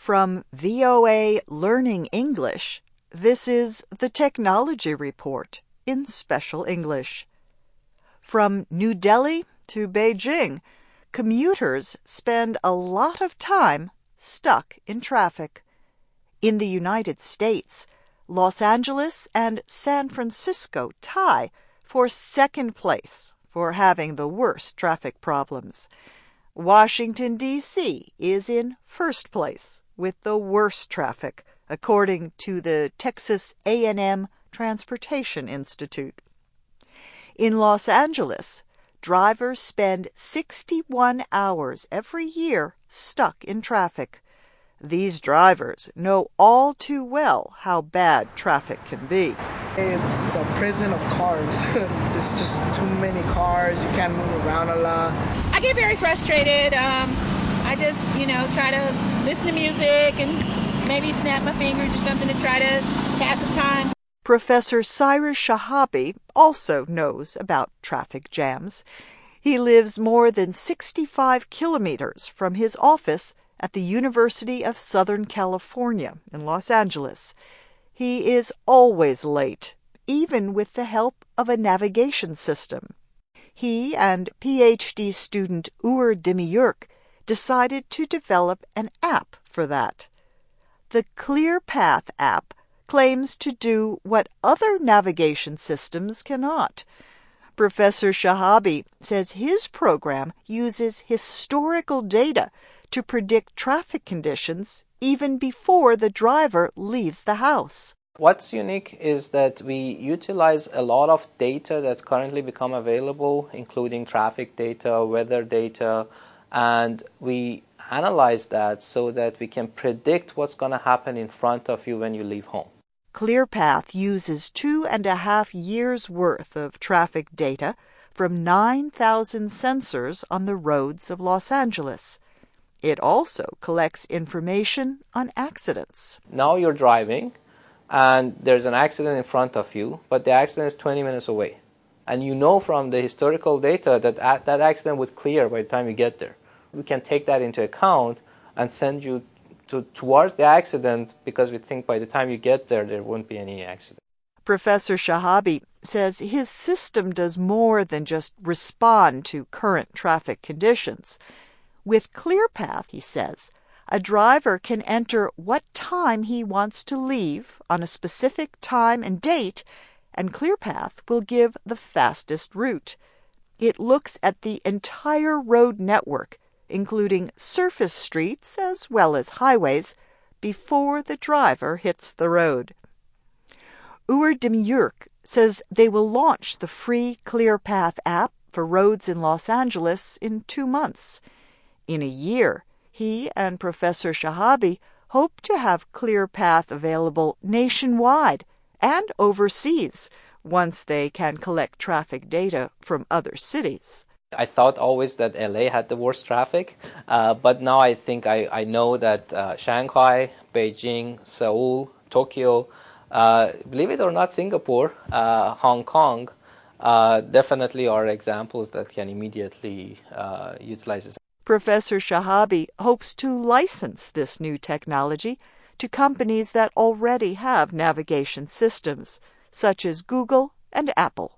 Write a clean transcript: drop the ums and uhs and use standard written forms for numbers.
From VOA Learning English, this is the Technology Report in Special English. From New Delhi to Beijing, commuters spend a lot of time stuck in traffic. In the United States, Los Angeles and San Francisco tie for second place for having the worst traffic problems. Washington, D.C. is in first place with the worst traffic, according to the Texas A&M Transportation Institute. In Los Angeles, drivers spend 61 hours every year stuck in traffic. These drivers know all too well how bad traffic can be. It's a prison of cars. There's just too many cars. You can't move around a lot. I get very frustrated. I just, try to listen to music and maybe snap my fingers or something to try to pass the time. Professor Cyrus Shahabi also knows about traffic jams. He lives more than 65 kilometers from his office at the University of Southern California in Los Angeles. He is always late, even with the help of a navigation system. He and PhD student Ur Demiurg decided to develop an app for that. The ClearPath app claims to do what other navigation systems cannot. Professor Shahabi says his program uses historical data to predict traffic conditions even before the driver leaves the house. What's unique is that we utilize a lot of data that's currently become available, including traffic data, weather data, and we analyze that so that we can predict what's going to happen in front of you when you leave home. ClearPath uses 2.5 years' worth of traffic data from 9,000 sensors on the roads of Los Angeles. It also collects information on accidents. Now you're driving and there's an accident in front of you, but the accident is 20 minutes away. And you know from the historical data that that accident would clear by the time you get there. We can take that into account and send you towards the accident because we think by the time you get there, there won't be any accident. Professor Shahabi says his system does more than just respond to current traffic conditions. With ClearPath, he says, a driver can enter what time he wants to leave on a specific time and date, and ClearPath will give the fastest route. It looks at the entire road network, including surface streets as well as highways, before the driver hits the road. Ur Demiurg says they will launch the free ClearPath app for roads in Los Angeles in 2 months. In a year, he and Professor Shahabi hope to have ClearPath available nationwide and overseas once they can collect traffic data from other cities. I thought always that LA had the worst traffic, but now I think I know that Shanghai, Beijing, Seoul, Tokyo, believe it or not, Singapore, Hong Kong, definitely are examples that can immediately utilize this. Professor Shahabi hopes to license this new technology to companies that already have navigation systems, such as Google and Apple.